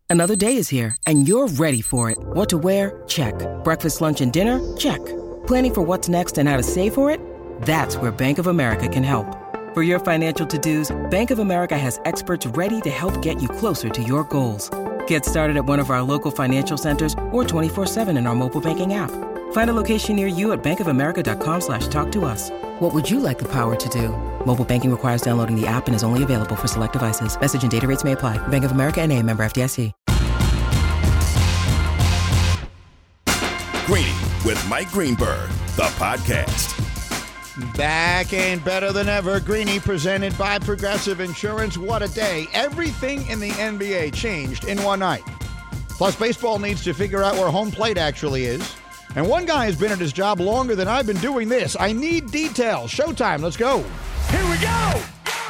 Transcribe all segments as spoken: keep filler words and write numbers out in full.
Another day is here, and you're ready for it. What to wear? Check. Breakfast, lunch, and dinner? Check. Planning for what's next and how to save for it? That's where Bank of America can help. For your financial to-dos, Bank of America has experts ready to help get you closer to your goals. Get started at one of our local financial centers or twenty-four seven in our mobile banking app. Find a location near you at bankofamerica.com slash talk to us. What would you like the power to do? Mobile banking requires downloading the app and is only available for select devices. Message and data rates may apply. Bank of America N A, member F D I C. Greeny with Mike Greenberg, the podcast. Back and better than ever. Greeny presented by Progressive Insurance. What a day. Everything in the N B A changed in one night. Plus, baseball needs to figure out where home plate actually is. And one guy has been at his job longer than I've been doing this. I need details. Showtime. Let's go. Here we go.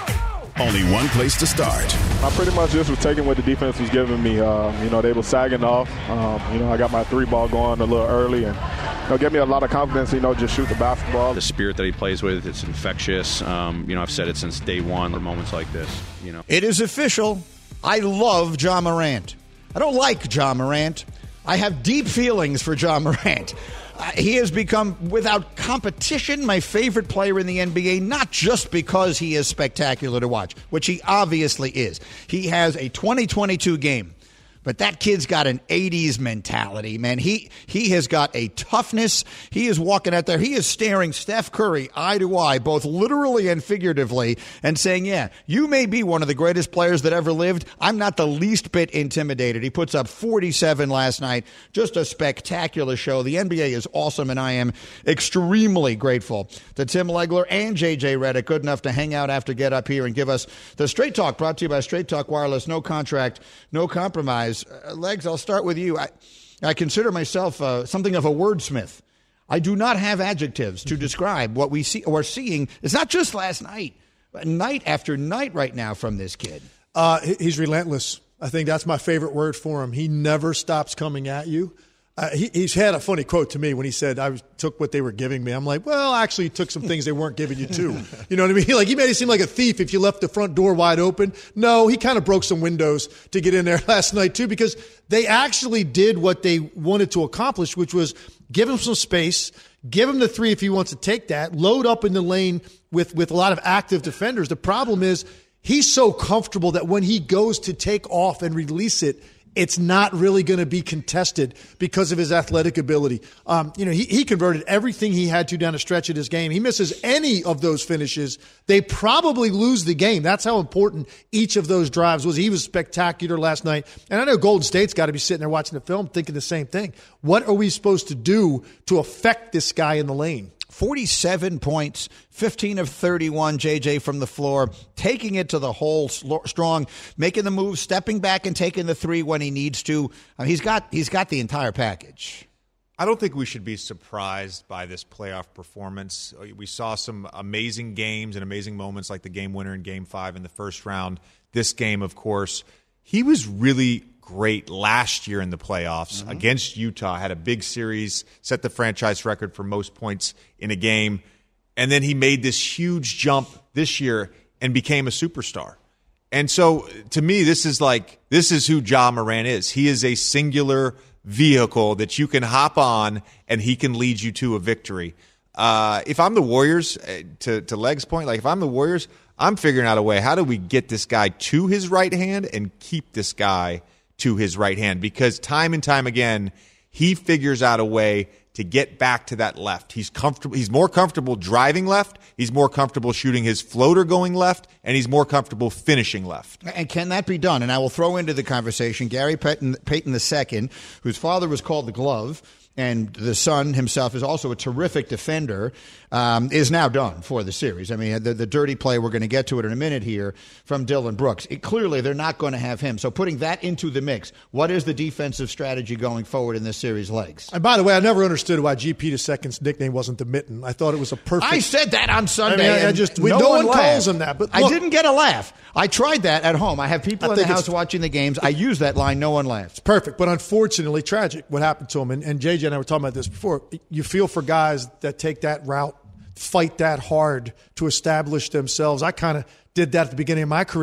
Only one place to start. I pretty much just was taking what the defense was giving me. Um, you know, they were sagging off. Um, you know, I got my three ball going a little early and, you know, gave me a lot of confidence, you know, just shoot the basketball. The spirit that he plays with, it's infectious. Um, you know, I've said it since day one, the moments like this, you know. It is official. I love Ja Morant. I don't like Ja Morant. I have deep feelings for Ja Morant. Uh, he has become, without competition, my favorite player in the N B A, not just because he is spectacular to watch, which he obviously is. He has a twenty twenty-two game, but that kid's got an eighties mentality, man. He he has got a toughness. He is walking out there. He is staring Steph Curry eye to eye, both literally and figuratively, and saying, yeah, you may be one of the greatest players that ever lived. I'm not the least bit intimidated. He puts up forty-seven last night. Just a spectacular show. The N B A is awesome, and I am extremely grateful to Tim Legler and J J Redick, good enough to hang out after Get Up here and give us the Straight Talk, brought to you by Straight Talk Wireless. No contract, no compromise. Uh, Legs, I'll start with you. I, I consider myself uh, something of a wordsmith. I do not have adjectives to describe what we see or seeing. It's not just last night, but night after night right now from this kid. Uh, he's relentless. I think that's my favorite word for him. He never stops coming at you. Uh, he, he's had a funny quote to me when he said, I was, took what they were giving me. I'm like, well, actually, you took some things they weren't giving you, too. You know what I mean? Like, he made it seem like a thief if you left the front door wide open. No, he kind of broke some windows to get in there last night, too, because they actually did what they wanted to accomplish, which was give him some space, give him the three if he wants to take that, load up in the lane with, with a lot of active defenders. The problem is he's so comfortable that when he goes to take off and release it, it's not really going to be contested because of his athletic ability. Um, you know, he, he converted everything he had to down the stretch of his game. He misses any of those finishes, they probably lose the game. That's how important each of those drives was. He was spectacular last night. And I know Golden State's got to be sitting there watching the film thinking the same thing. What are we supposed to do to affect this guy in the lane? forty-seven points, fifteen of thirty-one, J J from the floor, taking it to the hole strong, making the move, stepping back and taking the three when he needs to. I mean, he's got he's got the entire package. I don't think we should be surprised by this playoff performance. We saw some amazing games and amazing moments like the game winner in game five in the first round. This game, of course, he was really great last year in the playoffs mm-hmm. against Utah, had a big series, set the franchise record for most points in a game, and then he made this huge jump this year and became a superstar. And so to me, this is like, this is who Ja Morant is. He is a singular vehicle that you can hop on and he can lead you to a victory. Uh, if I'm the Warriors, to, to Leg's point, like if I'm the Warriors, I'm figuring out a way, how do we get this guy to his right hand and keep this guy to his right hand? Because time and time again, he figures out a way to get back to that left. He's comfortable. He's more comfortable driving left. He's more comfortable shooting his floater going left, and he's more comfortable finishing left. And can that be done? And I will throw into the conversation Gary Payton, Payton the Second, whose father was called the Glove, and the son himself is also a terrific defender, um, is now done for the series. I mean, the, the dirty play, we're going to get to it in a minute here, from Dylan Brooks. It, clearly, they're not going to have him. So putting that into the mix, what is the defensive strategy going forward in this series, Legs? And by the way, I never understood why G P the Second's nickname wasn't the Mitten. I thought it was a perfect... I said that on Sunday. I mean, I, I just, we, no, no one, one calls him that. But look, I didn't get a laugh. I tried that at home. I have people I in the house watching the games. I use that line. No one laughs. It's perfect. But unfortunately, tragic what happened to him. And, and J J and I were talking about this before. You feel for guys that take that route, fight that hard to establish themselves. I kind of did that at the beginning of my career.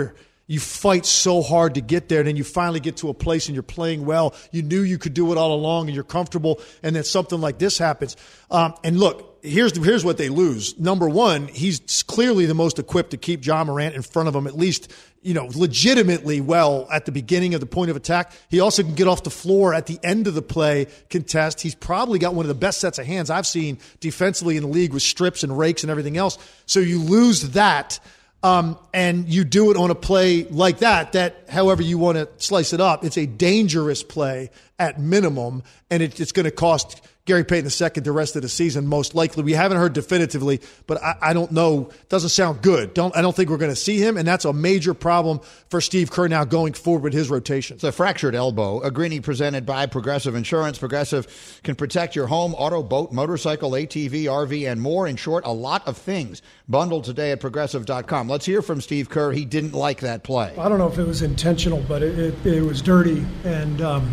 You fight so hard to get there, and then you finally get to a place and you're playing well. You knew you could do it all along, and you're comfortable, and then something like this happens. Um, and look, here's the, here's what they lose. Number one, he's clearly the most equipped to keep Ja Morant in front of him, at least, you know, legitimately well at the beginning of the point of attack. He also can get off the floor at the end of the play contest. He's probably got one of the best sets of hands I've seen defensively in the league with strips and rakes and everything else. So you lose that. Um, and you do it on a play like that, that however you want to slice it up, it's a dangerous play at minimum, and it, it's going to cost Gary Payton the second the rest of the season, most likely. We haven't heard definitively, but I, I don't know. Doesn't sound good. Don't I don't think we're going to see him, and that's a major problem for Steve Kerr now going forward with his rotation. It's a fractured elbow. A Greeny presented by Progressive Insurance. Progressive can protect your home, auto, boat, motorcycle, A T V, R V, and more. In short, a lot of things. Bundled today at Progressive dot com. Let's hear from Steve Kerr. He didn't like that play. I don't know if it was intentional, but it, it, it was dirty, and um,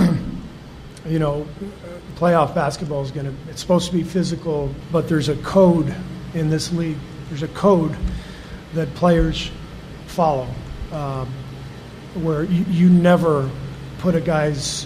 you know, playoff basketball is going to, it's supposed to be physical, but there's a code in this league. There's a code that players follow um, where you, you never put a guy's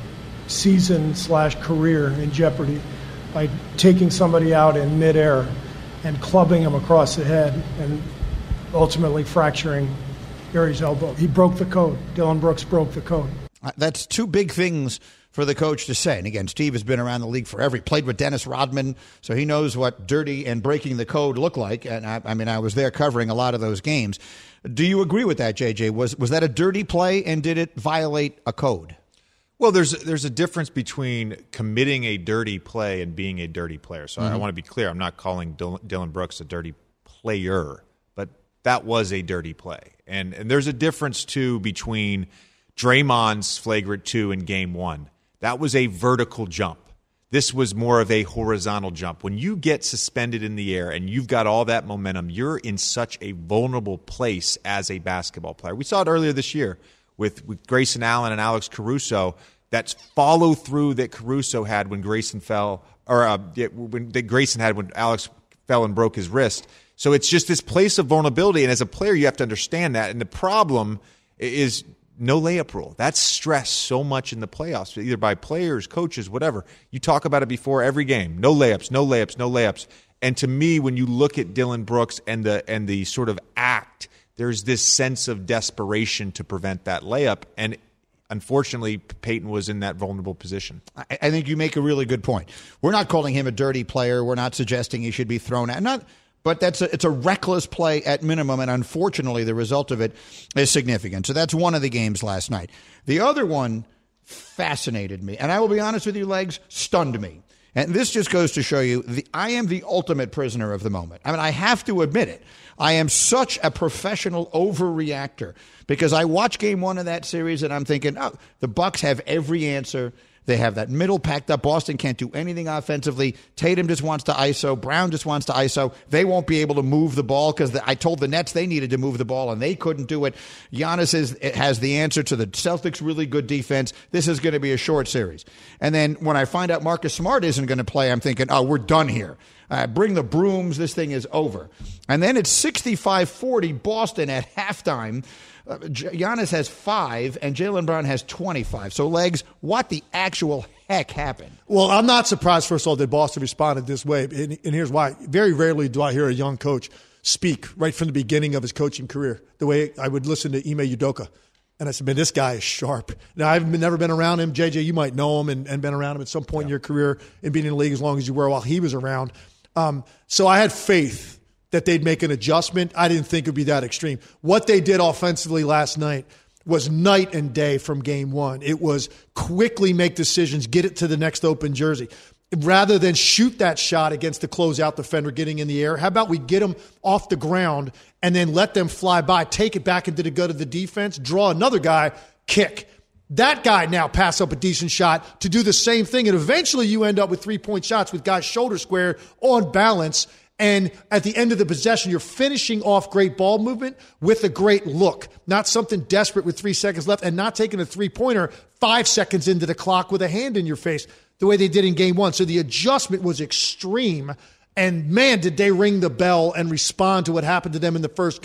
season slash career in jeopardy by taking somebody out in midair and clubbing him across the head and ultimately fracturing Gary's elbow. He broke the code. Dillon Brooks broke the code. That's two big things for the coach to say. And again, Steve has been around the league forever. He played with Dennis Rodman, so he knows what dirty and breaking the code look like. And I, I mean, I was there covering a lot of those games. Do you agree with that, J J? Was was that a dirty play, and did it violate a code? Well, there's there's a difference between committing a dirty play and being a dirty player. So mm-hmm. I want to be clear. I'm not calling Dillon Brooks a dirty player, but that was a dirty play. And and there's a difference, too, between Draymond's flagrant two in game one. That was a vertical jump. This was more of a horizontal jump. When you get suspended in the air and you've got all that momentum, you're in such a vulnerable place as a basketball player. We saw it earlier this year with, with Grayson Allen and Alex Caruso. That follow through that Caruso had when Grayson fell, or uh, when that Grayson had when Alex fell and broke his wrist. So it's just this place of vulnerability, and as a player, you have to understand that. And the problem is no layup rule. That's stressed so much in the playoffs, either by players, coaches, whatever. You talk about it before every game. No layups, no layups, no layups. And to me, when you look at Dillon Brooks and the and the sort of act, there's this sense of desperation to prevent that layup. And unfortunately, Payton was in that vulnerable position. I, I think you make a really good point. We're not calling him a dirty player. We're not suggesting he should be thrown out. Not. But that's a, it's a reckless play at minimum, and unfortunately the result of it is significant. So that's one of the games last night. The other one fascinated me, and I will be honest with you, Legs, stunned me. And this just goes to show you, the, I am the ultimate prisoner of the moment. I mean, I have to admit it. I am such a professional overreactor because I watch game one of that series, and I'm thinking, oh, the Bucks have every answer. They have that middle packed up. Boston can't do anything offensively. Tatum just wants to I S O. Brown just wants to I S O. They won't be able to move the ball because I told the Nets they needed to move the ball, and they couldn't do it. Giannis is, has the answer to the Celtics' really good defense. This is going to be a short series. And then when I find out Marcus Smart isn't going to play, I'm thinking, oh, we're done here. Uh, bring the brooms. This thing is over. And then it's sixty-five forty Boston at halftime. Uh, Giannis has five, and Jaylen Brown has twenty-five. So, Legs, what the actual heck happened? Well, I'm not surprised, first of all, that Boston responded this way. And, and here's why. Very rarely do I hear a young coach speak right from the beginning of his coaching career, the way I would listen to Ime Udoka. And I said, man, this guy is sharp. Now, I've never been around him. J J, you might know him and, and been around him at some point yeah. in your career and being in the league as long as you were while he was around. Um, so I had faith that they'd make an adjustment. I didn't think it would be that extreme. What they did offensively last night was night and day from game one. It was quickly make decisions, get it to the next open jersey. Rather than shoot that shot against the closeout defender getting in the air, how about we get them off the ground and then let them fly by, take it back into the gut of the defense, draw another guy, kick. That guy now pass up a decent shot to do the same thing, and eventually you end up with three-point shots with guys shoulder square on balance. And at the end of the possession, you're finishing off great ball movement with a great look, not something desperate with three seconds left and not taking a three-pointer five seconds into the clock with a hand in your face the way they did in game one. So the adjustment was extreme. And, man, did they ring the bell and respond to what happened to them in the first game.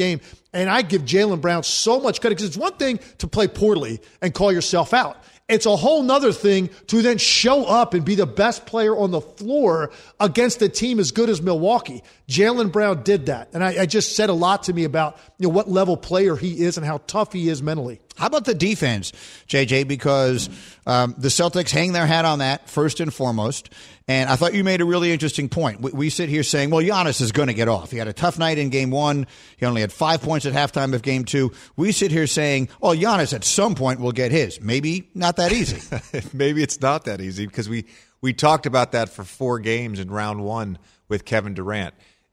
And I give Jaylen Brown so much credit because it's one thing to play poorly and call yourself out. It's a whole nother thing to then show up and be the best player on the floor against a team as good as Milwaukee. Jaylen Brown did that. And I, I just said a lot to me about, you know, what level player he is and how tough he is mentally. How about the defense, J J? Because um, the Celtics hang their hat on that first and foremost. And I thought you made a really interesting point. We, we sit here saying, well, Giannis is going to get off. He had a tough night in game one. He only had five points at halftime of game two. We sit here saying, oh, Giannis at some point will get his. Maybe not that easy. Maybe it's not that easy because we, we talked about that for four games in round one with Kevin Durant.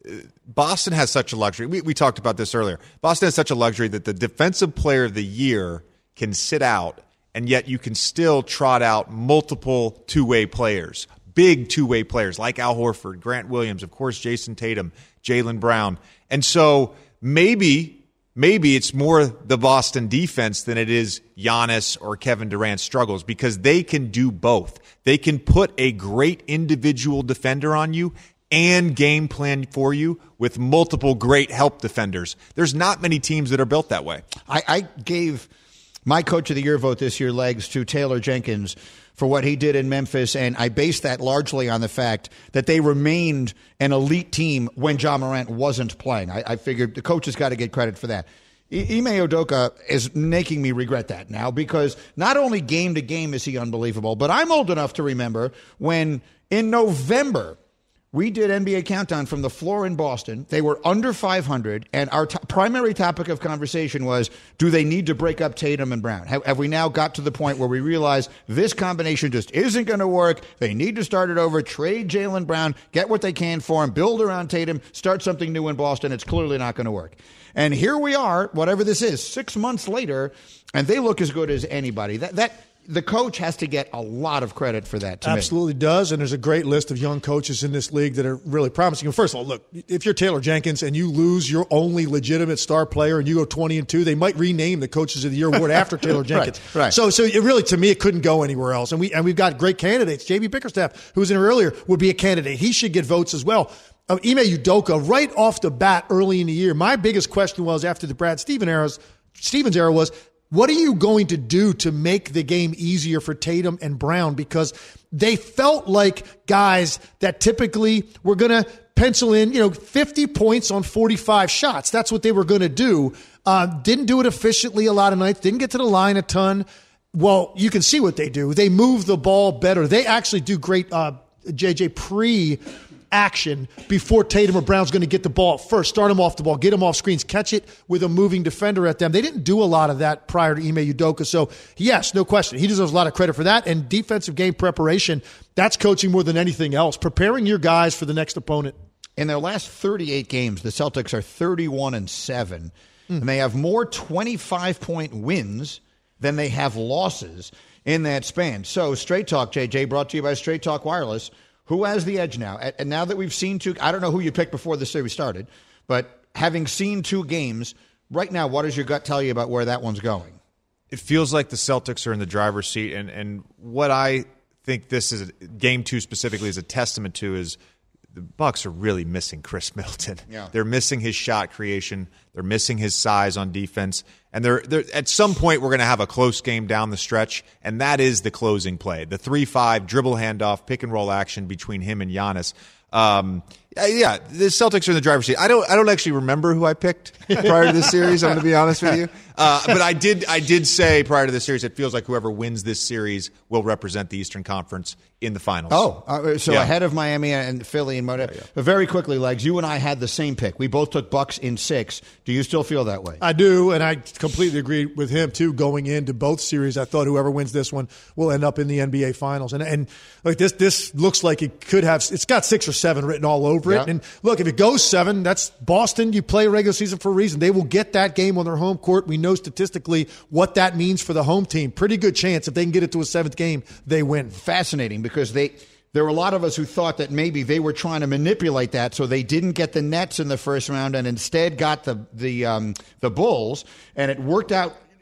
Boston has such a luxury. We, we talked about this earlier. Boston has such a luxury that the defensive player of the year can sit out, and yet you can still trot out multiple two-way players, big two-way players like Al Horford, Grant Williams, of course, Jason Tatum, Jaylen Brown. And so maybe, maybe it's more the Boston defense than it is Giannis or Kevin Durant's struggles because they can do both. They can put a great individual defender on you and game plan for you with multiple great help defenders. There's not many teams that are built that way. I, I gave my Coach of the Year vote this year legs to Taylor Jenkins for what he did in Memphis, and I based that largely on the fact that they remained an elite team when Ja Morant wasn't playing. I, I figured the coach has got to get credit for that. I- Ime Udoka is making me regret that now because not only game to game is he unbelievable, but I'm old enough to remember when in November we did N B A Countdown from the floor in Boston. They were under five hundred, and our t- primary topic of conversation was, do they need to break up Tatum and Brown? Have, have we now got to the point where we realize this combination just isn't going to work? They need to start it over, trade Jaylen Brown, get what they can for him, build around Tatum, start something new in Boston. It's clearly not going to work. And here we are, whatever this is, six months later, and they look as good as anybody. That that the coach has to get a lot of credit for that, to Absolutely me. does, and there's a great list of young coaches in this league that are really promising. First of all, look, if you're Taylor Jenkins and you lose your only legitimate star player and you go twenty and two, they might rename the Coaches of the Year award after Taylor Jenkins. Right, right. So, so it really, to me, it couldn't go anywhere else. And we and we've got great candidates. J B Bickerstaff, who was in here earlier, would be a candidate. He should get votes as well. Um, Ime Udoka, right off the bat, early in the year, my biggest question was after the Brad Stevens era, Stevens era was, what are you going to do to make the game easier for Tatum and Brown? Because they felt like guys that typically were going to pencil in, you know, fifty points on forty-five shots. That's what they were going to do. Uh, didn't do it efficiently a lot of nights. Didn't get to the line a ton. Well, you can see what they do. They move the ball better. They actually do great, uh, J J, pre action before Tatum or Brown's going to get the ball first. Start him off the ball, get him off screens, catch it with a moving defender at them. They didn't do a lot of that prior to Ime Udoka. So, yes, no question. He deserves a lot of credit for that. And defensive game preparation, that's coaching more than anything else. Preparing your guys for the next opponent. In their last thirty-eight games, the Celtics are thirty-one and seven, mm. and they have more twenty-five point wins than they have losses in that span. So, Straight Talk, J J, brought to you by Straight Talk Wireless. Who has the edge now? And now that we've seen two, I don't know who you picked before the series started, but having seen two games, right now, what does your gut tell you about where that one's going? It feels like the Celtics are in the driver's seat, and, and what I think this is, game two specifically, is a testament to is the Bucks are really missing Chris Middleton. Yeah. They're missing his shot creation. They're missing his size on defense. And they're, they're at some point we're going to have a close game down the stretch, and that is the closing play. The three five dribble handoff, pick and roll action between him and Giannis. Um, yeah, the Celtics are in the driver's seat. I don't I don't actually remember who I picked prior to this series, I'm going to be honest with you. Uh, but I did I did say prior to the series, it feels like whoever wins this series will represent the Eastern Conference in the finals. Oh, uh, so yeah. ahead of Miami and Philly and whatever. Yeah, yeah. But very quickly, Legs, you and I had the same pick. We both took Bucks in six. Do you still feel that way? I do, and I completely agree with him, too, going into both series. I thought whoever wins this one will end up in the N B A Finals. And and like this this looks like it could have – it's got six or seven written all over yeah. it. And look, if it goes seven, that's Boston. You play regular season for a reason. They will get that game on their home court. We know statistically what that means for the home team. Pretty good chance if they can get it to a seventh game, they win. Fascinating, because they – there were a lot of us who thought that maybe they were trying to manipulate that, so they didn't get the Nets in the first round and instead got the the um, the Bulls, and it worked out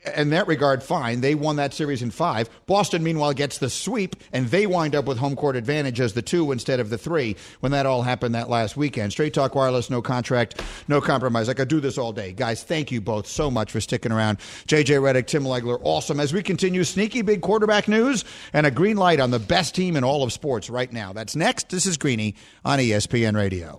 in that regard, fine. They won that series in five. Boston, meanwhile, gets the sweep, and they wind up with home court advantage as the two instead of the three when that all happened that last weekend. Straight Talk Wireless, no contract, no compromise. I could do this all day. Guys, thank you both so much for sticking around. J J Redick, Tim Legler, awesome. As we continue, sneaky big quarterback news and a green light on the best team in all of sports right now. That's next. This is Greeny on E S P N Radio.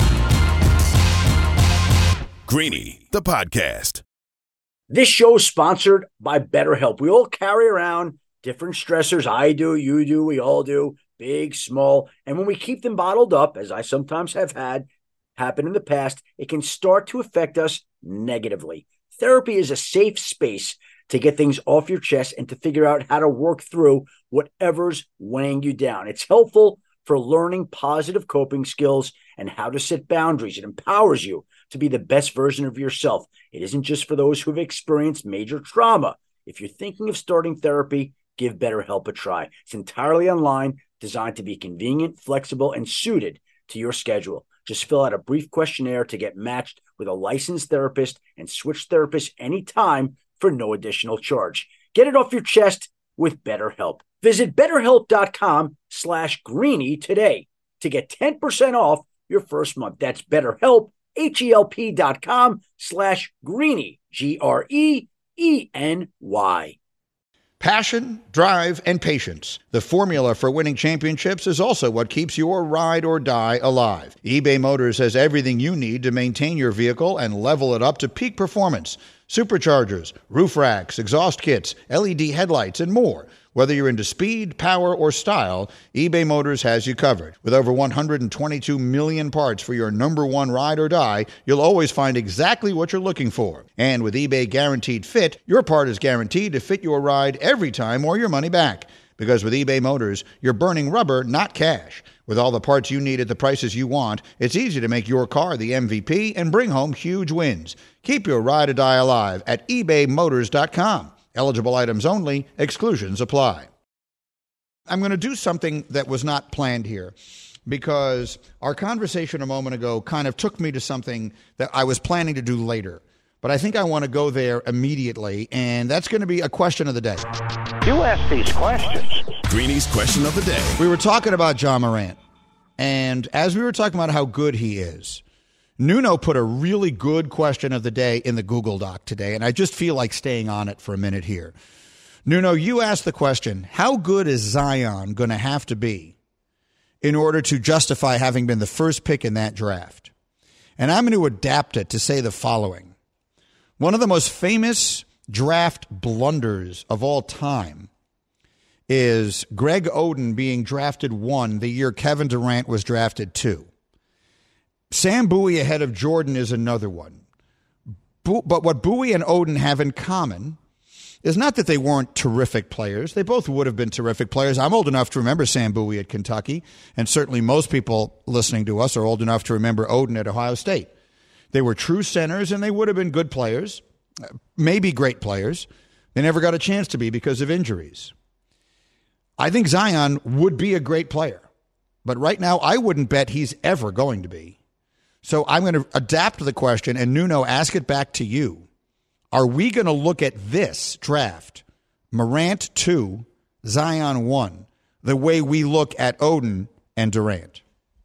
Greeny, the podcast. This show is sponsored by BetterHelp. We all carry around different stressors. I do, you do, we all do, big, small. And when we keep them bottled up, as I sometimes have had happen in the past, it can start to affect us negatively. Therapy is a safe space to get things off your chest and to figure out how to work through whatever's weighing you down. It's helpful for learning positive coping skills and how to set boundaries. It empowers you to be the best version of yourself. It isn't just for those who have experienced major trauma. If you're thinking of starting therapy, give BetterHelp a try. It's entirely online, designed to be convenient, flexible, and suited to your schedule. Just fill out a brief questionnaire to get matched with a licensed therapist and switch therapists anytime for no additional charge. Get it off your chest with BetterHelp. Visit BetterHelp.com slash Greeny today to get ten percent off your first month. That's BetterHelp, H-E-L-P dot com slash Greeny, G R E E N Y. Passion, drive, and patience. The formula for winning championships is also what keeps your ride or die alive. eBay Motors has everything you need to maintain your vehicle and level it up to peak performance. Superchargers, roof racks, exhaust kits, L E D headlights, and more. Whether you're into speed, power, or style, eBay Motors has you covered. With over one hundred twenty-two million parts for your number one ride or die, you'll always find exactly what you're looking for. And with eBay Guaranteed Fit, your part is guaranteed to fit your ride every time or your money back. Because with eBay Motors, you're burning rubber, not cash. With all the parts you need at the prices you want, it's easy to make your car the M V P and bring home huge wins. Keep your ride or die alive at ebay motors dot com. Eligible items only. Exclusions apply. I'm going to do something that was not planned here because our conversation a moment ago kind of took me to something that I was planning to do later. But I think I want to go there immediately, and that's going to be a question of the day. You ask these questions. Greeny's question of the day. We were talking about Ja Morant, and as we were talking about how good he is, Nuno put a really good question of the day in the Google Doc today, and I just feel like staying on it for a minute here. Nuno, you asked the question, how good is Zion going to have to be in order to justify having been the first pick in that draft? And I'm going to adapt it to say the following. One of the most famous draft blunders of all time is Greg Oden being drafted one the year Kevin Durant was drafted two. Sam Bowie ahead of Jordan is another one. But what Bowie and Oden have in common is not that they weren't terrific players. They both would have been terrific players. I'm old enough to remember Sam Bowie at Kentucky, and certainly most people listening to us are old enough to remember Oden at Ohio State. They were true centers, and they would have been good players, maybe great players. They never got a chance to be because of injuries. I think Zion would be a great player, but right now I wouldn't bet he's ever going to be. So I'm going to adapt the question, and Nuno, ask it back to you. Are we going to look at this draft, Morant two, Zion one, the way we look at Oden and Durant?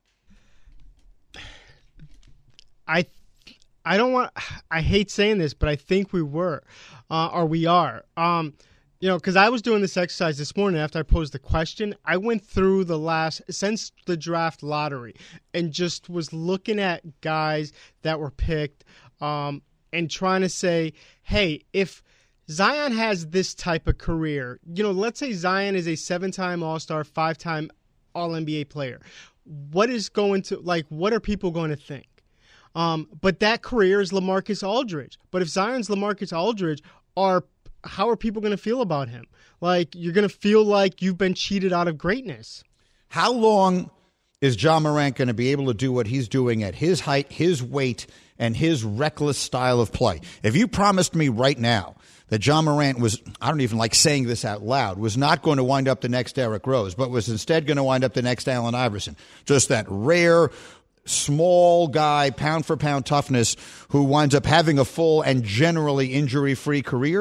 I I don't want, I hate saying this, but I think we were, uh, or we are. Um, you know, because I was doing this exercise this morning after I posed the question. I went through the last, since the draft lottery, and just was looking at guys that were picked um, and trying to say, hey, if Zion has this type of career, you know, let's say Zion is a seven-time All-Star, five-time All N B A player. What is going to, like, what are people going to think? Um, but that career is LaMarcus Aldridge. But if Zion's LaMarcus Aldridge, are how are people going to feel about him? Like, you're going to feel like you've been cheated out of greatness. How long is Ja Morant going to be able to do what he's doing at his height, his weight, and his reckless style of play? If you promised me right now that Ja Morant was, I don't even like saying this out loud, was not going to wind up the next Derrick Rose, but was instead going to wind up the next Allen Iverson, just that rare, small guy, pound-for-pound toughness who winds up having a full and generally injury-free career,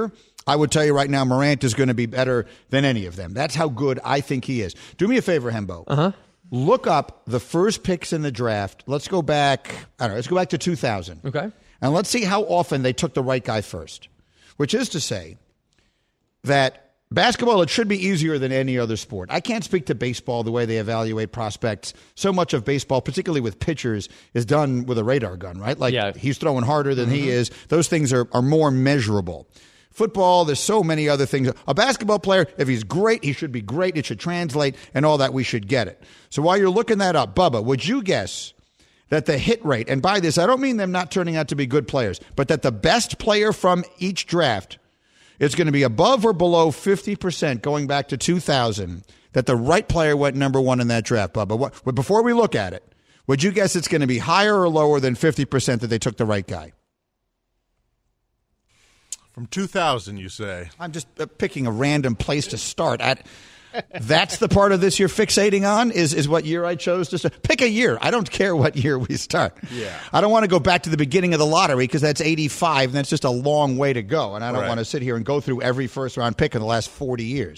I would tell you right now, Morant is going to be better than any of them. That's how good I think he is. Do me a favor, Hembo. Uh-huh. Look up the first picks in the draft. Let's go back, I don't know, let's go back to two thousand. Okay. And let's see how often they took the right guy first, which is to say that basketball, it should be easier than any other sport. I can't speak to baseball the way they evaluate prospects. So much of baseball, particularly with pitchers, is done with a radar gun, right? Like yeah. he's throwing harder than mm-hmm. he is. Those things are, are more measurable. Football, there's so many other things. A basketball player, if he's great, he should be great. It should translate and all that. We should get it. So while you're looking that up, Bubba, would you guess that the hit rate, and by this, I don't mean them not turning out to be good players, but that the best player from each draft is going to be above or below fifty percent going back to two thousand, that the right player went number one in that draft, Bubba? What, but before we look at it, would you guess it's going to be higher or lower than fifty percent that they took the right guy? From two thousand, you say? I'm just uh, picking a random place to start at. That's the part of this you're fixating on, is, is what year I chose to start. Pick a year. I don't care what year we start. Yeah. I don't want to go back to the beginning of the lottery because that's eighty-five, and that's just a long way to go. And I don't right. want to sit here and go through every first-round pick in the last forty years.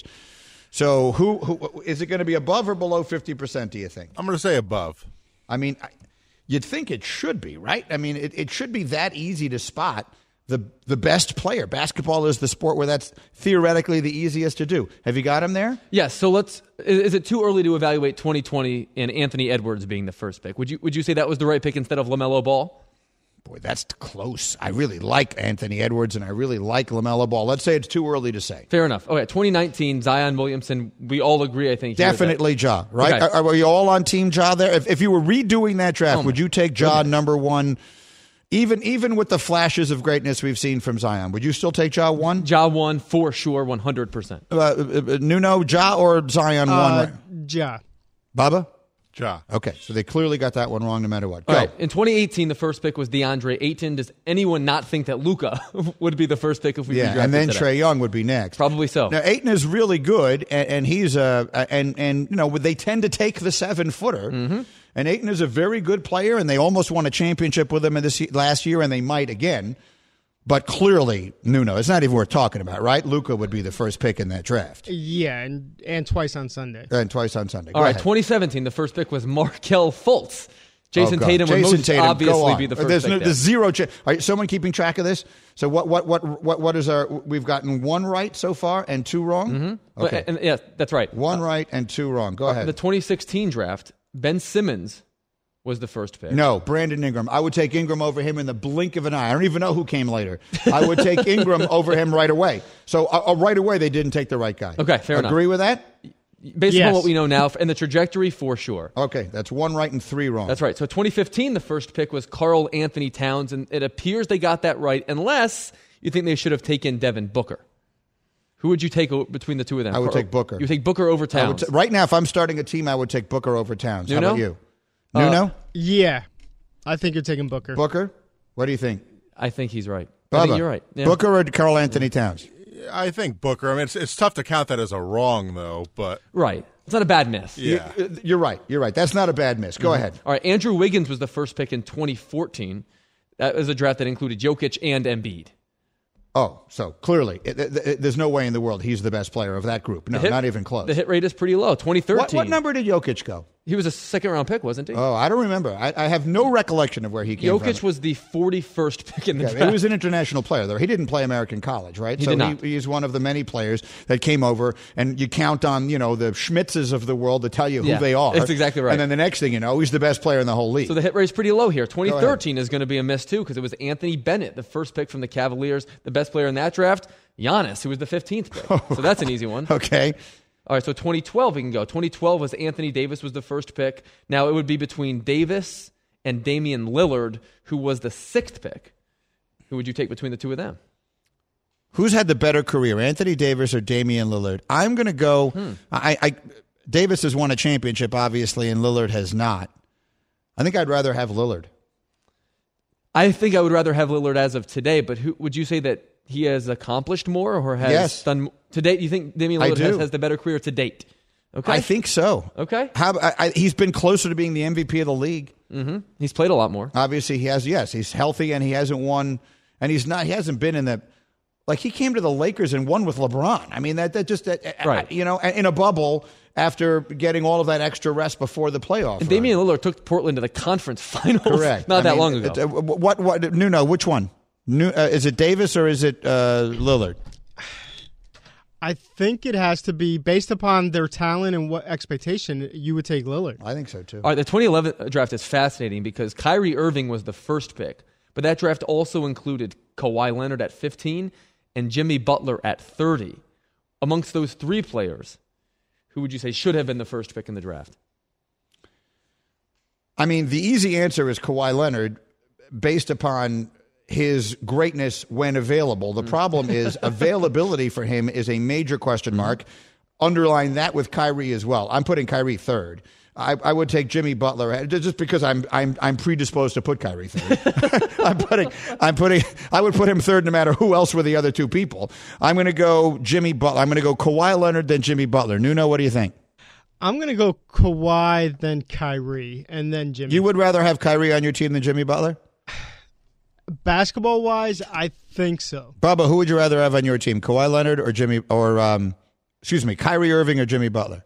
So who, who is it going to be above or below fifty percent, do you think? I'm going to say above. I mean, you'd think it should be, right? I mean, it, it should be that easy to spot the the best player. Basketball is the sport where that's theoretically the easiest to do. Have you got him there? Yes. So let's. Is it too early to evaluate twenty twenty and Anthony Edwards being the first pick? Would you Would you say that was the right pick instead of LaMelo Ball? Boy, that's close. I really like Anthony Edwards and I really like LaMelo Ball. Let's say it's too early to say. Fair enough. Okay, twenty nineteen, Zion Williamson. We all agree. I think definitely Ja. Right? Okay. Are, are you all on Team Ja there? If, if you were redoing that draft, oh would you take Ja goodness. number one? Even even with the flashes of greatness we've seen from Zion, would you still take Ja one? Ja one for sure, one hundred percent. Uh, uh, Nuno, Ja or Zion uh, one? Ja. Bubba? Ja. Okay, so they clearly got that one wrong no matter what. Go. All right. In twenty eighteen, the first pick was DeAndre Ayton. Does anyone not think that Luka would be the first pick if we yeah, redrafted and then today? Trae Young would be next. Probably so. Now Ayton is really good, and, and he's a uh, and and you know they tend to take the seven footer. Mm-hmm. And Ayton is a very good player, and they almost won a championship with him in this last year, and they might again. But clearly, Nuno, it's not even worth talking about, right? Luka would be the first pick in that draft. Yeah, and, and twice on Sunday. And twice on Sunday. All Go right, ahead. twenty seventeen, the first pick was Markelle Fultz. Jason oh, Tatum would Jason most Tatum, obviously be the first there's pick. No, there. there's zero chance. Are someone keeping track of this? So what, what, what, what, what is our? We've gotten one right so far and two wrong. Mm-hmm. Okay, and, and, yeah, that's right. One right and two wrong. Go uh, ahead. The twenty sixteen draft, Ben Simmons was the first pick. No, Brandon Ingram. I would take Ingram over him in the blink of an eye. I don't even know who came later. I would take Ingram over him right away. So uh, uh, right away, they didn't take the right guy. Okay, fair enough. Agree with that? Based yes. on what we know now, and the trajectory for sure. Okay, that's one right and three wrong. That's right. So twenty fifteen, the first pick was Karl Anthony Towns, and it appears they got that right, unless you think they should have taken Devin Booker. Who would you take between the two of them? I would Car- take Booker. You would take Booker over Towns? T- right now, if I'm starting a team, I would take Booker over Towns. Nuno? How about you? Nuno? Uh, yeah. I think you're taking Booker. Booker? What do you think? I think he's right. Bubba, I think you're right. Yeah. Booker or Karl Anthony Towns? I think Booker. I mean, it's, it's tough to count that as a wrong, though. But right. It's not a bad miss. Yeah. You, you're right. You're right. That's not a bad miss. Go mm-hmm. ahead. All right. Andrew Wiggins was the first pick in twenty fourteen. That was a draft that included Jokic and Embiid. Oh, so clearly, it, it, it, there's no way in the world he's the best player of that group. No, hit, not even close. The hit rate is pretty low, twenty thirteen. What, what number did Jokic go? He was a second-round pick, wasn't he? Oh, I don't remember. I, I have no recollection of where he came Jokic from. Jokic was the forty-first pick in the yeah, draft. He was an international player, though. He didn't play American college, right? He so did not. He, he's one of the many players that came over, and you count on, you know, the Schmitzes of the world to tell you who yeah, they are. That's exactly right. And then the next thing you know, he's the best player in the whole league. So the hit rate is pretty low here. twenty thirteen is going to be a miss, too, because it was Anthony Bennett, the first pick from the Cavaliers, the best player in that draft. Giannis, who was the fifteenth pick. So that's an easy one. Okay. All right, so twenty twelve we can go. twenty twelve was Anthony Davis was the first pick. Now it would be between Davis and Damian Lillard, who was the sixth pick. Who would you take between the two of them? Who's had the better career, Anthony Davis or Damian Lillard? I'm going to go. Hmm. I, I Davis has won a championship, obviously, and Lillard has not. I think I'd rather have Lillard. I think I would rather have Lillard as of today, but who, would you say that he has accomplished more or has yes. done to date? You think Damian Lillard has, has the better career to date? Okay, I think so. Okay, How, I, I, he's been closer to being the M V P of the league. Mm-hmm. He's played a lot more. Obviously, he has. Yes, he's healthy and he hasn't won, and he's not. He hasn't been in the Like, he came to the Lakers and won with LeBron. I mean, that that just, that, right. you know, in a bubble after getting all of that extra rest before the playoff. And Damian Lillard took Portland to the conference finals. Correct. Not I that mean, long ago. Uh, what, what, Nuno, which one? New, uh, is it Davis or is it uh, Lillard? I think it has to be based upon their talent and what expectation you would take Lillard. I think so, too. All right, the twenty eleven draft is fascinating because Kyrie Irving was the first pick, but that draft also included Kawhi Leonard at fifteen and Jimmy Butler at thirty. Amongst those three players, who would you say should have been the first pick in the draft? I mean, the easy answer is Kawhi Leonard based upon his greatness when available. The problem is availability for him is a major question mark. Underline that with Kyrie as well. I'm putting Kyrie third. I, I would take Jimmy Butler just because I'm I'm I'm predisposed to put Kyrie third. I'm putting I'm putting I would put him third no matter who else were the other two people. I'm going to go Jimmy Butler. I'm going to go Kawhi Leonard then Jimmy Butler. Nuno, what do you think? I'm going to go Kawhi then Kyrie and then Jimmy. You would rather have Kyrie on your team than Jimmy Butler? Basketball wise, I think so. Bubba, who would you rather have on your team, Kawhi Leonard or Jimmy or um, excuse me, Kyrie Irving or Jimmy Butler?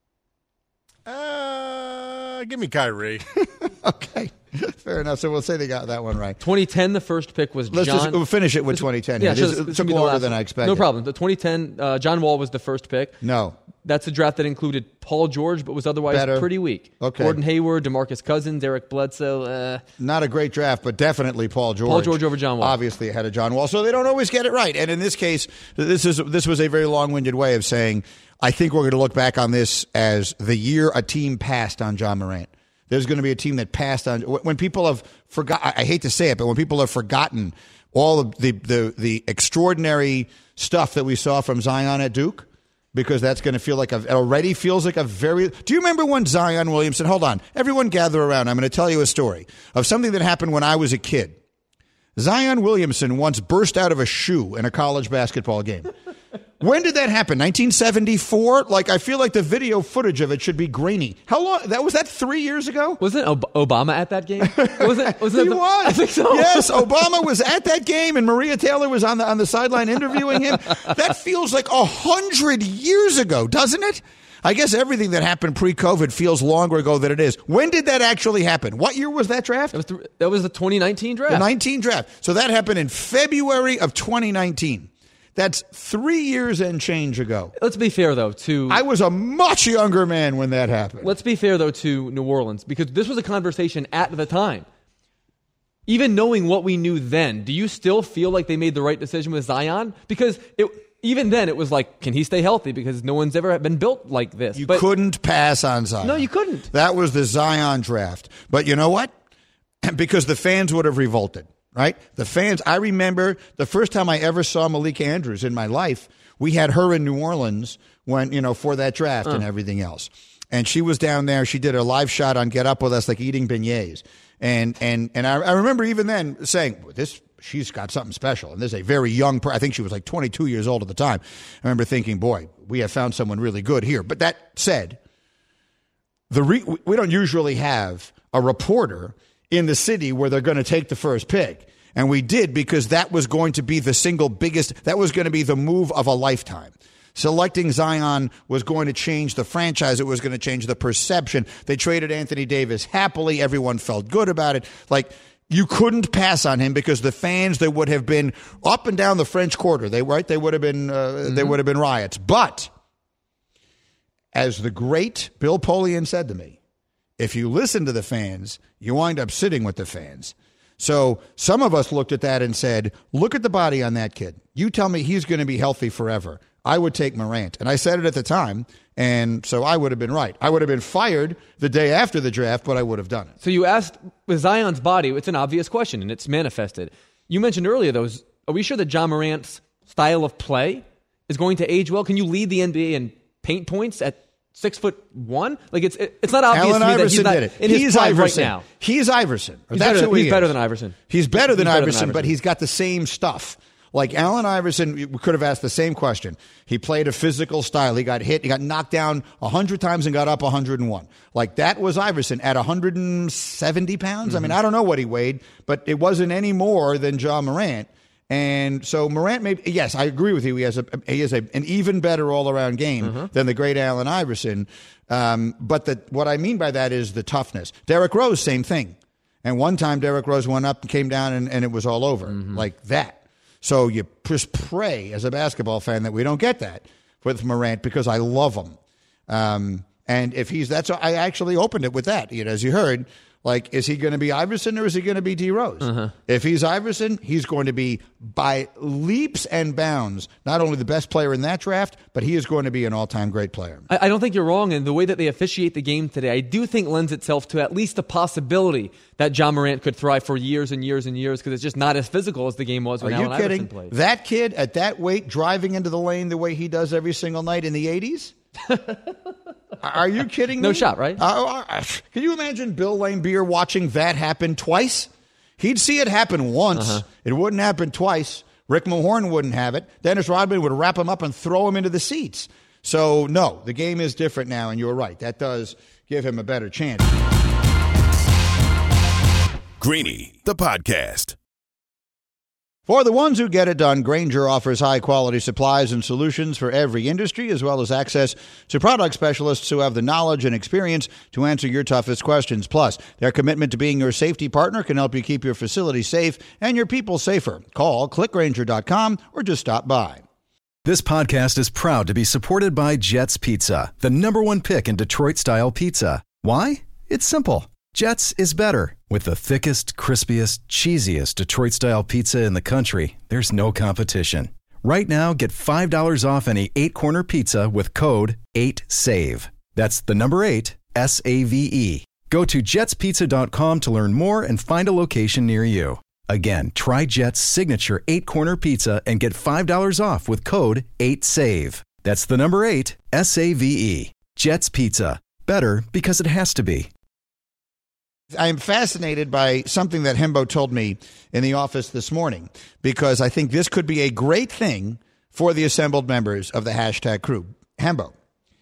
Uh, give me Kyrie. Okay, fair enough. So we'll say they got that one right. twenty ten, the first pick was Let's John. Just, we'll finish it with twenty ten. Yeah, it, so is, this, it this took will be the longer last than one. I expected. No problem. The twenty ten, uh, John Wall was the first pick. No. That's a draft that included Paul George, but was otherwise Better. pretty weak. Okay. Gordon Hayward, DeMarcus Cousins, Eric Bledsoe. Uh, Not a great draft, but definitely Paul George. Paul George over John Wall. Obviously ahead of John Wall. So they don't always get it right. And in this case, this is this was a very long-winded way of saying, I think we're going to look back on this as the year a team passed on John Morant. There's going to be a team that passed on. When people have forgot, I hate to say it, but when people have forgotten all of the, the, the extraordinary stuff that we saw from Zion at Duke, because that's going to feel like a, it already feels like a very. Do you remember when Zion Williamson? Hold on, everyone, gather around. I'm going to tell you a story of something that happened when I was a kid. Zion Williamson once burst out of a shoe in a college basketball game. When did that happen? nineteen seventy-four? Like, I feel like the video footage of it should be grainy. How long? That was that three years ago? Wasn't Ob- Obama at that game? Was it? Was it he the, was. I think so. Yes, Obama was at that game, and Maria Taylor was on the on the sideline interviewing him. That feels like a hundred years ago, doesn't it? I guess everything that happened pre-COVID feels longer ago than it is. When did that actually happen? What year was that draft? That was the, that was the twenty nineteen draft. The nineteen draft. So that happened in February of twenty nineteen. That's three years and change ago. Let's be fair, though, to... I was a much younger man when that happened. Let's be fair, though, to New Orleans, because this was a conversation at the time. Even knowing what we knew then, do you still feel like they made the right decision with Zion? Because it, even then, it was like, can he stay healthy? Because no one's ever been built like this. You but, couldn't pass on Zion. No, you couldn't. That was the Zion draft. But you know what? Because the fans would have revolted. Right? The fans, I remember the first time I ever saw Malika Andrews in my life, we had her in New Orleans when, you know, for that draft uh. and everything else. And she was down there. She did a live shot on Get Up With Us, like eating beignets. And, and, and I, I remember even then saying, this, she's got something special. And this is a very young person. I think she was like twenty-two years old at the time. I remember thinking, boy, we have found someone really good here. But that said, the re- we don't usually have a reporter in the city where they're going to take the first pick. And we did because that was going to be the single biggest, that was going to be the move of a lifetime. Selecting Zion was going to change the franchise. It was going to change the perception. They traded Anthony Davis happily. Everyone felt good about it. Like, you couldn't pass on him because the fans, there would have been up and down the French Quarter. They right, they would have been, uh, mm-hmm. there would have been riots. But as the great Bill Polian said to me, if you listen to the fans, you wind up sitting with the fans. So some of us looked at that and said, look at the body on that kid. You tell me he's going to be healthy forever. I would take Morant. And I said it at the time, and so I would have been right. I would have been fired the day after the draft, but I would have done it. So you asked, with Zion's body, it's an obvious question, and it's manifested. You mentioned earlier, though, are we sure that John Morant's style of play is going to age well? Can you lead the N B A in paint points at Six foot one? Like, it's it's not obvious Allen to me Iverson that he's not did it. in he's his prime Iverson. right now. He's Iverson. He's, That's better, who he he's is. better than Iverson. He's better than he's better Iverson, than but he's got the same stuff. Like Allen Iverson, we could have asked the same question. He played a physical style. He got hit. He got knocked down one hundred times and got up one hundred one. Like, that was Iverson at one hundred seventy pounds. Mm-hmm. I mean, I don't know what he weighed, but it wasn't any more than John Morant. And so Morant, maybe yes, I agree with you. He has a he has a, an even better all around game Mm-hmm. than the great Allen Iverson. Um, but the, what I mean by that is the toughness. Derrick Rose, same thing. And one time Derrick Rose went up and came down, and, and it was all over Mm-hmm. like that. So you just pray as a basketball fan that we don't get that with Morant, because I love him. Um, and if he's that's I actually opened it with that. You know, as you heard. Like, is he going to be Iverson or is he going to be D. Rose? Uh-huh. If he's Iverson, he's going to be by leaps and bounds not only the best player in that draft, but he is going to be an all-time great player. I, I don't think you're wrong, and the way that they officiate the game today, I do think lends itself to at least the possibility that Ja Morant could thrive for years and years and years, because it's just not as physical as the game was when Are you Allen kidding? Iverson played. That kid at that weight driving into the lane the way he does every single night in the eighties? Are you kidding me? No shot, right? Uh, uh, can you imagine Bill Laimbeer watching that happen twice? He'd see it happen once. Uh-huh. It wouldn't happen twice. Rick Mahorn wouldn't have it. Dennis Rodman would wrap him up and throw him into the seats. So, no, the game is different now, and you're right. That does give him a better chance. Greeny, the podcast. For the ones who get it done, Grainger offers high-quality supplies and solutions for every industry, as well as access to product specialists who have the knowledge and experience to answer your toughest questions. Plus, their commitment to being your safety partner can help you keep your facility safe and your people safer. Call click grainger dot com or just stop by. This podcast is proud to be supported by Jets Pizza, the number one pick in Detroit-style pizza. Why? It's simple. Jets is better. With the thickest, crispiest, cheesiest Detroit-style pizza in the country, there's no competition. Right now, get five dollars off any eight-corner pizza with code eight save. That's the number eight, S A V E. Go to jets pizza dot com to learn more and find a location near you. Again, try Jet's signature eight-corner pizza and get five dollars off with code eight save. That's the number eight, S A V E. Jet's Pizza. Better because it has to be. I am fascinated by something that Hembo told me in the office this morning, because I think this could be a great thing for the assembled members of the hashtag crew. Hembo,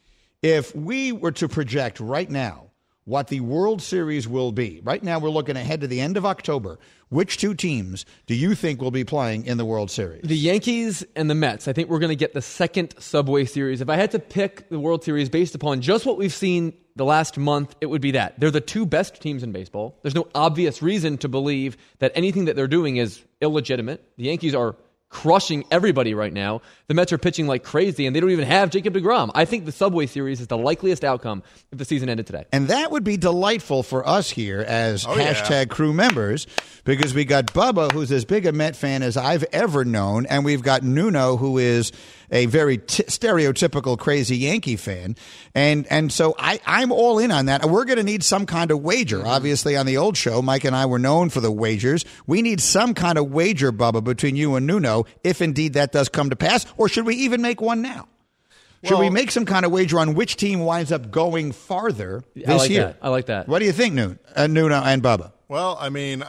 if we were to project right now what the World Series will be, right now we're looking ahead to the end of October, which two teams do you think will be playing in the World Series? The Yankees and the Mets. I think we're going to get the second Subway Series. If I had to pick the World Series based upon just what we've seen the last month, it would be that. They're the two best teams in baseball. There's no obvious reason to believe that anything that they're doing is illegitimate. The Yankees are crushing everybody right now. The Mets are pitching like crazy, and they don't even have Jacob deGrom. I think the Subway Series is the likeliest outcome if the season ended today. And that would be delightful for us here as Oh, hashtag yeah. crew members, because we got Bubba, who's as big a Met fan as I've ever known, and we've got Nuno, who is a very t- stereotypical crazy Yankee fan. And and so I, I'm all in on that. We're going to need some kind of wager. Obviously, on the old show, Mike and I were known for the wagers. We need some kind of wager, Bubba, between you and Nuno, if indeed that does come to pass. Or should we even make one now? Should Well- we make some kind of wager on which team winds up going farther this I like year? that. I like that. What do you think, Nuno, uh, Nuno and Bubba? Well, I mean,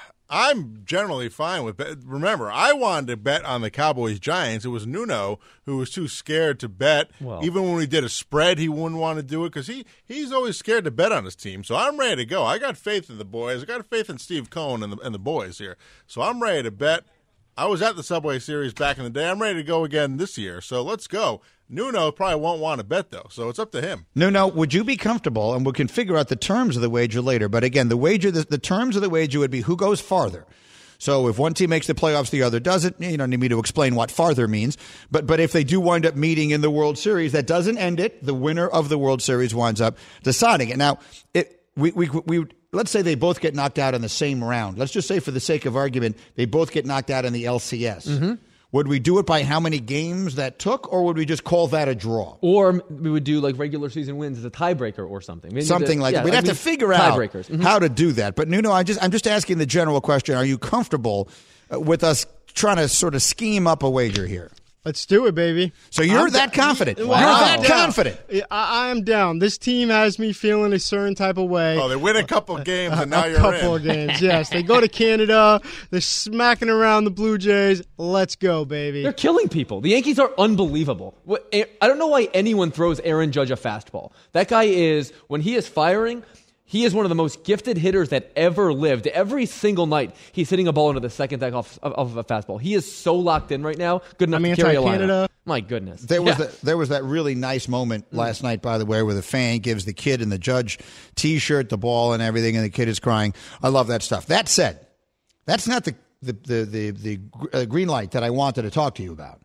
I'm generally fine with bet. Remember, I wanted to bet on the Cowboys-Giants. It was Nuno who was too scared to bet. Well. Even when we did a spread, he wouldn't want to do it because he, he's always scared to bet on his team. So I'm ready to go. I got faith in the boys. I got faith in Steve Cohen and the, and the boys here. So I'm ready to bet. I was at the Subway Series back in the day. I'm ready to go again this year. So let's go. Nuno probably won't want to bet, though, so it's up to him. Nuno, would you be comfortable, and we can figure out the terms of the wager later, but again, the wager, the, the terms of the wager would be who goes farther. So if one team makes the playoffs, the other doesn't. You don't need me to explain what farther means. But but if they do wind up meeting in the World Series, that doesn't end it. The winner of the World Series winds up deciding it. Now, it, we, we, we, let's say they both get knocked out in the same round. Let's just say, for the sake of argument, they both get knocked out in the L C S. Mm-hmm. Would we do it by how many games that took, or would we just call that a draw? Or we would do like regular season wins as a tiebreaker or something. Maybe Something the, like yeah, that. We'd I have mean, to figure out mm-hmm. how to do that. But Nuno, I just I'm just asking the general question: are you comfortable uh, with us trying to sort of scheme up a wager here? Let's do it, baby. So you're I'm that da- confident. Wow. You're that I'm confident. down. I, I am down. This team has me feeling a certain type of way. Oh, they win a couple of games, a, and now a you're couple in. of games, yes. They go to Canada. They're smacking around the Blue Jays. Let's go, baby. They're killing people. The Yankees are unbelievable. What- I don't know why anyone throws Aaron Judge a fastball. That guy is, when he is firing, He is one of the most gifted hitters that ever lived. Every single night, he's hitting a ball into the second deck off, off of a fastball. He is so locked in right now. Good enough I mean, to carry a lineup. Canada. My goodness. There was Yeah. the, there was that really nice moment last night, by the way, where the fan gives the kid in the Judge T-shirt the ball and everything, and the kid is crying. I love that stuff. That said, that's not the the the the, the uh, green light that I wanted to talk to you about.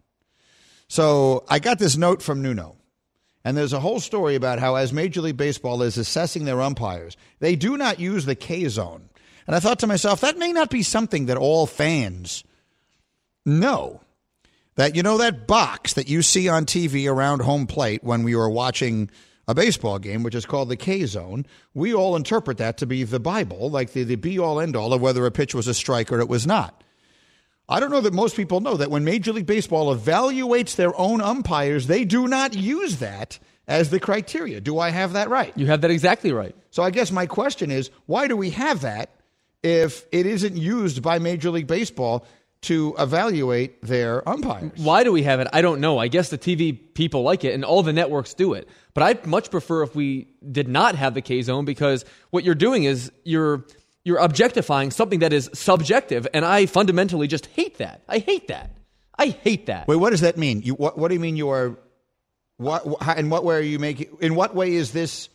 So I got this note from Nuno. And there's a whole story about how, as Major League Baseball is assessing their umpires, they do not use the K-zone. And I thought to myself, that may not be something that all fans know. That, you know, that box that you see on T V around home plate when we were watching a baseball game, which is called the K-zone, we all interpret that to be the Bible, like the, the be-all, end-all of whether a pitch was a strike or it was not. I don't know that most people know that when Major League Baseball evaluates their own umpires, they do not use that as the criteria. Do I have that right? You have that exactly right. So I guess my question is, why do we have that if it isn't used by Major League Baseball to evaluate their umpires? Why do we have it? I don't know. I guess the T V people like it, and all the networks do it. But I'd much prefer if we did not have the K-zone, because what you're doing is you're... You're objectifying something that is subjective, and I fundamentally just hate that. I hate that. I hate that. Wait, what does that mean? You what? What do you mean you are? What? How, in what way are you making? In what way is this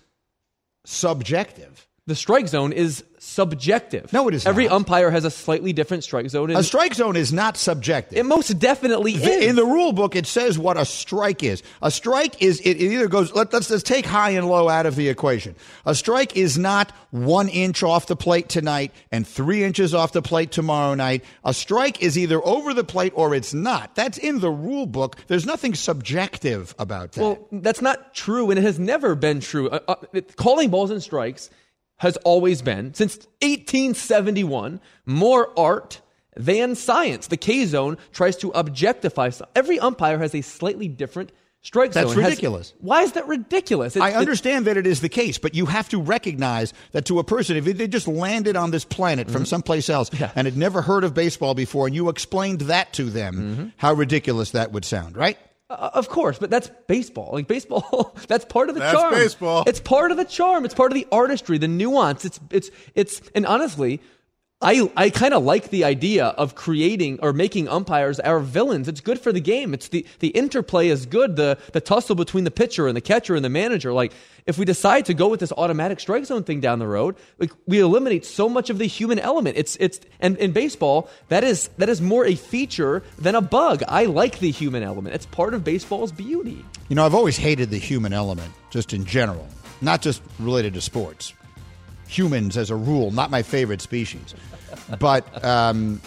subjective? The strike zone is subjective. No, it is Every not. umpire has a slightly different strike zone. A strike zone is not subjective. It most definitely is. In the rule book, it says what a strike is. A strike is, it, it either goes, let, let's, let's take high and low out of the equation. A strike is not one inch off the plate tonight and three inches off the plate tomorrow night. A strike is either over the plate or it's not. That's in the rule book. There's nothing subjective about that. Well, that's not true, and it has never been true. Uh, uh, it, calling balls and strikes has always been, since eighteen seventy-one, more art than science. The K-zone tries to objectify. Every umpire has a slightly different strike That's zone. That's ridiculous. Why is that ridiculous? It, I understand it, that it is the case, but you have to recognize that to a person, if they just landed on this planet mm-hmm. from someplace else yeah. and had never heard of baseball before, and you explained that to them, mm-hmm. how ridiculous that would sound, right? Uh, of course, but that's baseball. Like baseball, that's part of the that's charm. Baseball. It's part of the charm. It's part of the artistry, the nuance. It's it's it's and honestly, I I kind of like the idea of creating or making umpires our villains. It's good for the game. It's the the interplay is good. The the tussle between the pitcher and the catcher and the manager. Like if we decide to go with this automatic strike zone thing down the road, like we eliminate so much of the human element. It's it's and in baseball that is that is more a feature than a bug. I like the human element. It's part of baseball's beauty. You know, I've always hated the human element, just in general, not just related to sports. Humans, as a rule, not my favorite species. But um,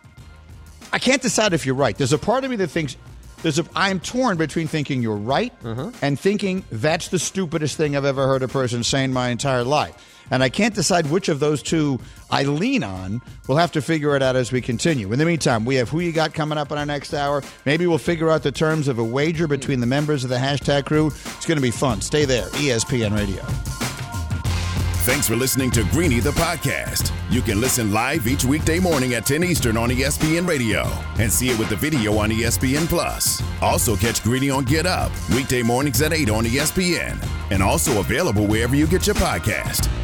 I can't decide if you're right. There's a part of me that thinks there's a. I'm torn between thinking you're right uh-huh. and thinking that's the stupidest thing I've ever heard a person say in my entire life. And I can't decide which of those two I lean on. We'll have to figure it out as we continue. In the meantime, we have Who You Got coming up in our next hour. Maybe we'll figure out the terms of a wager between the members of the hashtag crew. It's going to be fun. Stay there. E S P N Radio. Thanks for listening to Greeny the podcast. You can listen live each weekday morning at ten Eastern on E S P N Radio and see it with the video on E S P N Plus. Also catch Greeny on Get Up weekday mornings at eight on E S P N and also available wherever you get your podcast.